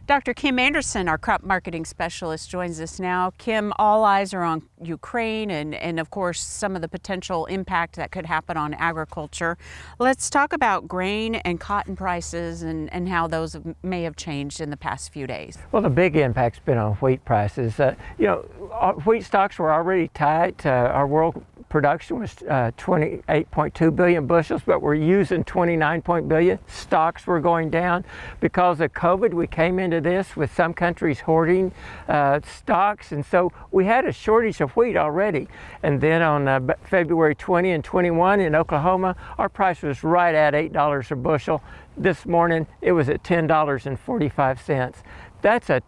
Dr. Kim Anderson, our crop marketing specialist, joins us now. Kim, all eyes are on Ukraine and of course, some of the potential impact that could happen on agriculture. Let's talk about grain and cotton prices and how those may have changed in the past few days. Well, the big impact's been on wheat prices. Wheat stocks were already tight. Our world production was 28.2 billion bushels, but we're using 29 billion. Stocks were going down. Because of COVID, we came into this with some countries hoarding stocks, and so we had a shortage of wheat already. And then on February 20 and 21 in Oklahoma, our price was right at $8 a bushel. This morning, it was at $10.45. That's a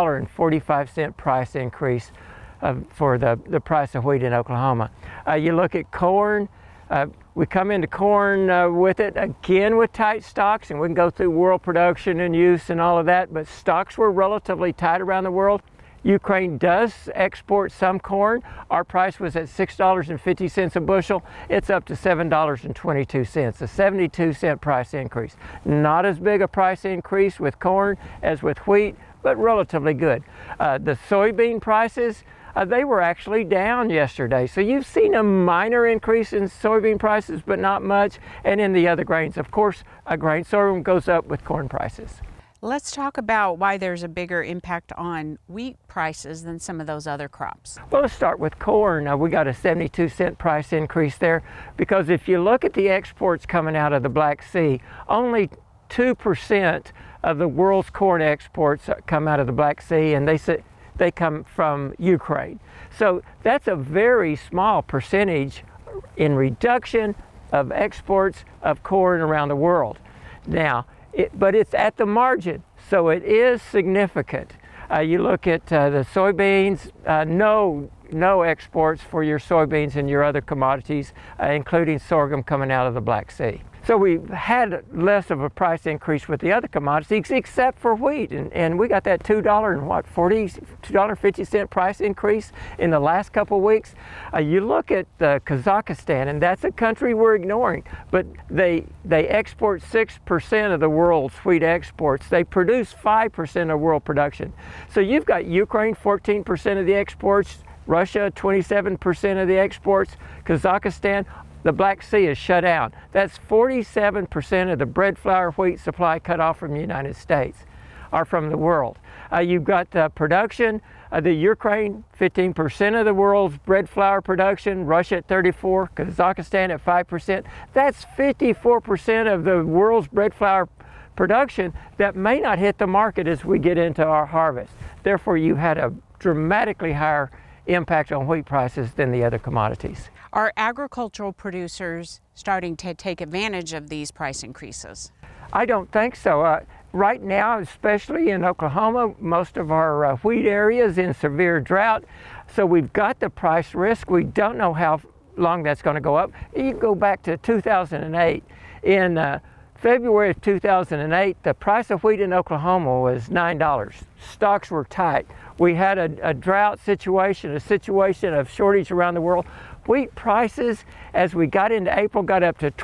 $2.45 price increase for the price of wheat in Oklahoma. You look at corn, we come into corn with it again with tight stocks, and we can go through world production and use and all of that, but stocks were relatively tight around the world. Ukraine does export some corn. Our price was at $6.50 a bushel. It's up to $7.22, a 72-cent price increase. Not as big a price increase with corn as with wheat, but relatively good. The soybean prices, they were actually down yesterday. So you've seen a minor increase in soybean prices, but not much. And in the other grains, of course, sorghum goes up with corn prices. Let's talk about why there's a bigger impact on wheat prices than some of those other crops. Well, let's start with corn. We got a 72-cent price increase there because if you look at the exports coming out of the Black Sea, only 2% of the world's corn exports come out of the Black Sea, and they come from Ukraine. So that's a very small percentage in reduction of exports of corn around the world. Now, but it's at the margin, so it is significant. You look at the soybeans, no exports for your soybeans and your other commodities, including sorghum coming out of the Black Sea. So we've had less of a price increase with the other commodities except for wheat, and we got that $2.50 price increase in the last couple of weeks. You look at Kazakhstan, and that's a country we're ignoring, but they export 6% of the world's wheat exports. They produce 5% of world production. So you've got Ukraine, 14% of the exports, Russia, 27% of the exports, Kazakhstan. The Black Sea is shut down. That's 47% of the bread, flour, wheat supply cut off from the United States or from the world. You've got the production, the Ukraine, 15% of the world's bread, flour production, Russia at 34%, Kazakhstan at 5%. That's 54% of the world's bread, flour production that may not hit the market as we get into our harvest. Therefore, you had a dramatically higher impact on wheat prices than the other commodities. Are agricultural producers starting to take advantage of these price increases? I don't think so. Right now, especially in Oklahoma, most of our wheat areas in severe drought. So we've got the price risk. We don't know how long that's going to go up. You go back to 2008. In February of 2008, the price of wheat in Oklahoma was $9. Stocks were tight. We had a drought situation, a situation of shortage around the world. Wheat prices, as we got into April, got up to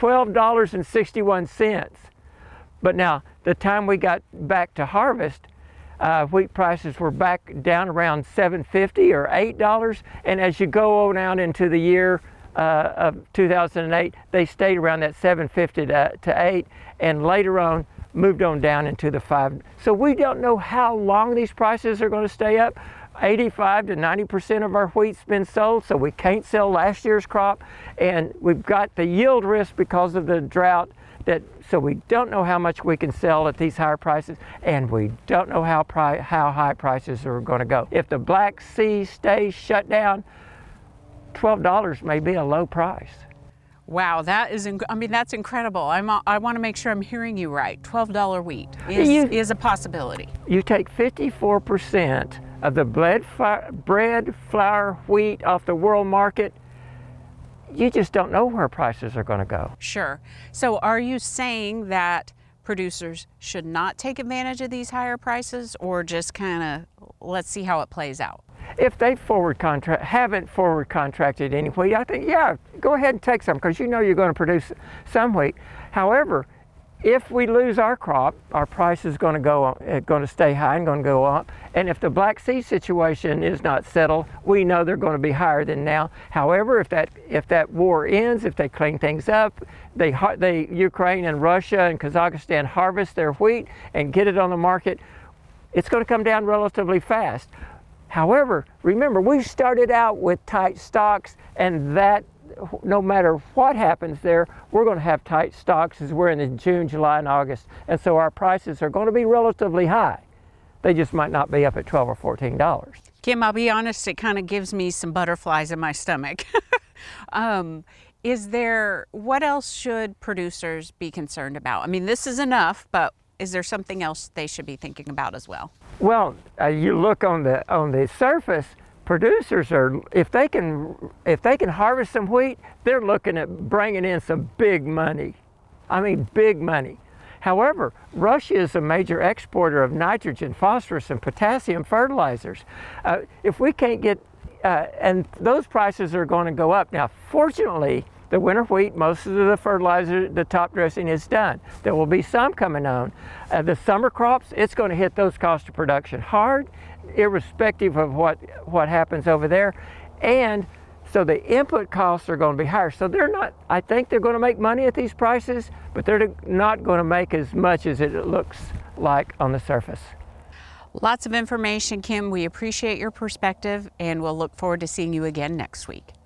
$12.61. But now, the time we got back to harvest, wheat prices were back down around $7.50 or $8. And as you go down into the year of 2008, they stayed around that $7.50 to $8, and later on moved on down into the $5. So we don't know how long these prices are going to stay up. 85 to 90% of our wheat's been sold, so we can't sell last year's crop, and we've got the yield risk because of the drought. So we don't know how much we can sell at these higher prices, and we don't know how high prices are going to go. If the Black Sea stays shut down, $12 may be a low price. Wow, that's incredible. I want to make sure I'm hearing you right. $12 wheat is a possibility. You take 54% of the bread, flour, wheat off the world market, you just don't know where prices are going to go. Sure. So are you saying that producers should not take advantage of these higher prices, or just kind of let's see how it plays out? If they haven't forward contracted any wheat, I think, yeah, go ahead and take some, because you know you're going to produce some wheat. However, if we lose our crop, our price is going to stay high and going to go up. And if the Black Sea situation is not settled, we know they're going to be higher than now. However, if that war ends, if they clean things up, Ukraine and Russia and Kazakhstan harvest their wheat and get it on the market, it's going to come down relatively fast. However, remember, we started out with tight stocks, and that no matter what happens there, we're going to have tight stocks as we're in June, July, and August. And so our prices are going to be relatively high. They just might not be up at $12 or $14. Kim, I'll be honest, it kind of gives me some butterflies in my stomach. What else should producers be concerned about? I mean, this is enough, but is there something else they should be thinking about as well? Well, you look on the surface, producers are, if they can harvest some wheat, they're looking at bringing in some big money. I mean, big money. However, Russia is a major exporter of nitrogen, phosphorus, and potassium fertilizers. If we can't get, and those prices are going to go up. Now, fortunately, the winter wheat, most of the fertilizer, the top dressing is done. There will be some coming on. The summer crops, it's going to hit those costs of production hard, irrespective of what happens over there. And so the input costs are going to be higher. So I think they're going to make money at these prices, but they're not going to make as much as it looks like on the surface. Lots of information, Kim. We appreciate your perspective, and we'll look forward to seeing you again next week.